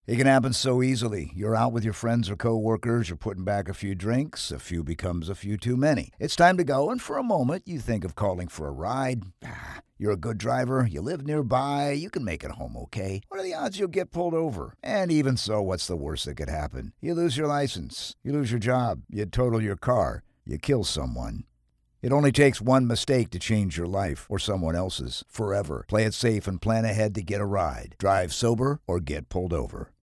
It can happen so easily. You're out with your friends or coworkers, you're putting back a few drinks, a few becomes a few too many. It's time to go, and for a moment, you think of calling for a ride. You're a good driver, you live nearby, you can make it home okay. What are the odds you'll get pulled over? And even so, what's the worst that could happen? You lose your license, you lose your job, you total your car, you kill someone. It only takes one mistake to change your life or someone else's forever. Play it safe and plan ahead to get a ride. Drive sober or get pulled over.